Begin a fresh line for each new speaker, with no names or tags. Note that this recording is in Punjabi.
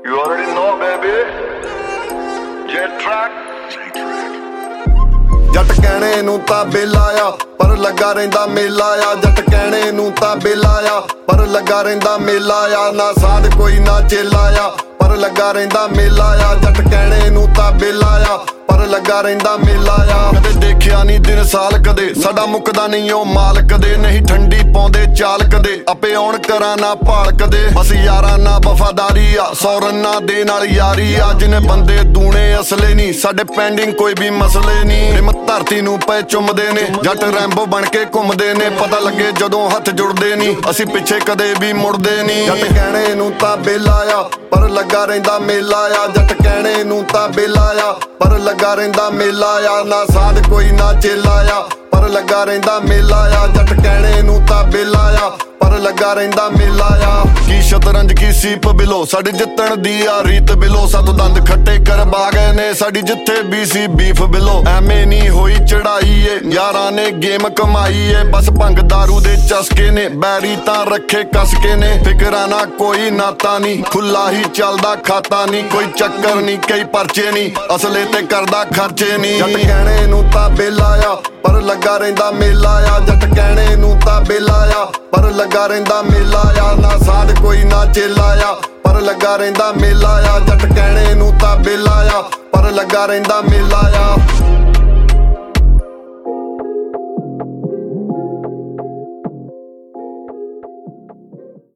You already know, baby. Jet track.
ਜੱਟ ਕਹਿਣੇ ਨੂੰ ਤਾਂ ਬੇਲਾ ਆ ਪਰ ਲੱਗਾ ਰਹਿੰਦਾ ਮੇਲਾ ਆ। ਜੱਟ ਕਹਿਣੇ ਨੂੰ ਤਾਂ ਬੇਲਾ ਆ ਪਰ ਲੱਗਾ ਰਹਿੰਦਾ ਮੇਲਾ ਆ। ਨਾ ਸਾਧ ਕੋਈ ਨਾ ਚੇਲਾ ਆ ਪਰ ਲੱਗਾ ਰਹਿੰਦਾ ਮੇਲਾ ਆ। ਜੱਟ ਕਹਿਣੇ ਨੂੰ ਤਾਂ ਬੇਲਾ ਆ ਪਰ ਲੱਗਾ ਰਹਿੰਦਾ ਮੇਲਾ ਆ। ਕਦੇ ਦੇਖਿਆ ਨਹੀਂ ਦਿਨ ਸਾਲ ਕਦੇ ਸਾਡਾ ਮੁੱਕਦਾ ਨਹੀਂ ਉਹ ਮਾਲ ਕਦੇ। ਨਹੀਂ ਠੰਡੀ ਪਾਉਂਦੇ ਚਾਲ ਕਦੇ ਆਪੇ ਆਉਣ ਕਰਾਂ ਨਾ ਭਾਲ ਕਦੇ। ਬਸ ਯਾਰਾਂ ਨਾਲ ਵਫਾਦਾਰੀ ਆ 100 ਰੰਨਾਂ ਦੇ ਨਾਲ ਯਾਰੀ ਆ। ਜਿਹਨੇ ਬੰਦੇ ਦੂਣੇ ਅਸਲੇ ਨਹੀਂ ਸਾਡੇ ਪੈਂਡਿੰਗ ਕੋਈ ਵੀ ਮਸਲੇ ਨਹੀਂ। ਨਿੰਮ ਧਰਤੀ ਨੂੰ ਪਏ ਚੁੰਮਦੇ ਨੇ ਜੱਟ ਰੈਂਬੋ ਬਣ ਕੇ ਘੁੰਮਦੇ ਨੇ। ਪਤਾ ਲੱਗੇ ਜਦੋਂ ਹੱਥ ਜੁੜਦੇ ਨਹੀਂ ਅਸੀਂ ਪਿੱਛੇ ਕਦੇ ਵੀ ਮੁੜਦੇ ਨਹੀਂ। ਜੱਟ ਕਹਿਣੇ ਨੂੰ ਤਾਂ ਬੇਲਾ ਆ ਪਰ ਲੱਗਾ ਰਹਿੰਦਾ ਮੇਲਾ ਆ। ਜੱਟ ਕਹਿਣੇ ਨੂੰ ਤਾਂ ਬੇਲਾ ਆ ਪਰ ਲੱਗਾ ਰਹਿੰਦਾ ਮੇਲਾ ਆ। ਨਾ ਸਾਧ ਕੋਈ ਨਾ ਚੇਲਾ ਆ ਪਰ ਲੱਗਾ ਰਹਿੰਦਾ ਮੇਲਾ ਆ। ਜੱਟ ਕਹਿਣੇ ਨੂੰ ਤਾਂ ਬੇਲਾ ਆ ਪਰ ਲੱਗਾ ਰਹਿੰਦਾ ਮੇਲਾ ਆ। ਕੀ ਸ਼ਤਰੰਜ ਕੀ ਸੀਪ ਬਿਲੋ ਸਾਡੀ ਜਿੱਤਣ ਦੀ ਆ ਰੀਤ ਬਿਲੋ। ਸੱਤ ਦੰਦ ਖੱਟੇ ਕਰਵਾ ਗਏ ਨੇ ਸਾਡੀ ਜਿੱਥੇ ਵੀ ਸੀ ਬੀਫ ਬਿਲੋ। ਐਵੇਂ ਨਹੀਂ ਹੋਈ ਚੜਾਈ ਏ ਯਾਰਾਂ ਨੇ ਗੇਮ ਕਮਾਈ ਏ। ਬਸ ਭੰਗ ਦਾਰੂ ਦੇ ਚਸਕੇ ਨੇ ਬੈਰੀ ਤਾਂ ਰੱਖੇ ਕਸਕੇ ਨੇ। ਫਿਕਰਾਂ ਨਾ ਕੋਈ ਨਾਤਾ ਨਹੀਂ ਖੁੱਲਾ ਹੀ ਚੱਲਦਾ ਖਾਤਾ ਨਹੀਂ। ਕੋਈ ਚੱਕਰ ਨਹੀਂ ਕਈ ਪਰਚੇ ਨਹੀਂ ਅਸਲੇ ਤੇ ਕਰਦਾ ਖਰਚੇ ਨਹੀਂ। ਜੱਟ ਕਹਿਣੇ ਨੂੰ ਤਾਂ ਬੇਲਾ ਆ ਪਰ ਲੱਗਾ ਰਹਿੰਦਾ ਮੇਲਾ ਆ। ਜੱਟ ਕਹਿਣੇ ਨੂੰ ਤਾਂ ਬੇਲਾ ਆ ਪਰ ਲੱਗਾ ਰਹਿੰਦਾ ਮੇਲਾ ਆ। ਨਾ ਸਾਧ ਕੋਈ ਨਾ ਚੇਲਾ ਆ ਪਰ ਲੱਗਾ ਰਹਿੰਦਾ ਮੇਲਾ ਆ। ਜੱਟ ਕਹਿਣੇ ਨੂੰ ਤਾਂ ਬੇਲਾ ਆ ਪਰ ਲੱਗਾ ਰਹਿੰਦਾ ਮੇਲਾ ਆ।